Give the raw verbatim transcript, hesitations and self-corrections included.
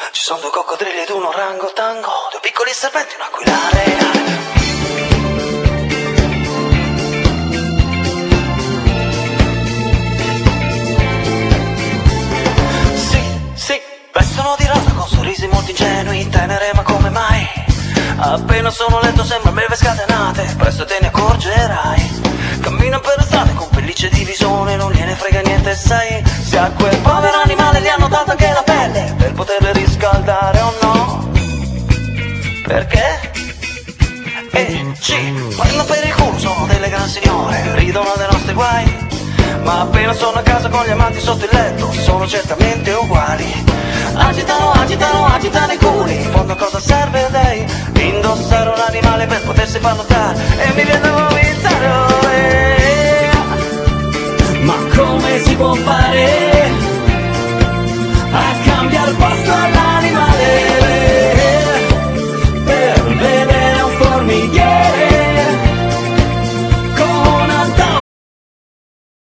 Ci sono due coccodrilli ed un orangotango, due piccoli serpenti, un aquilare. Vestono di rosa con sorrisi molto ingenui, tenere ma come mai? Appena sono letto sembra breve scatenate, presto te ne accorgerai. Camminano per le strade con pellicce di visone, non gliene frega niente sai. Se a quel povero animale gli hanno dato anche la pelle, per poterle riscaldare o no? Perché? E ci prendono per il culo, sono delle gran signore, ridono dei nostri guai. Ma appena sono a casa con gli amanti sotto il letto, sono certamente uguali. Agitano, agitano, agitano i culi. In fondo a cosa serve lei? Indossare un animale per potersi far notare. E mi viene a vomitare, oh, eh. Ma come si può fare?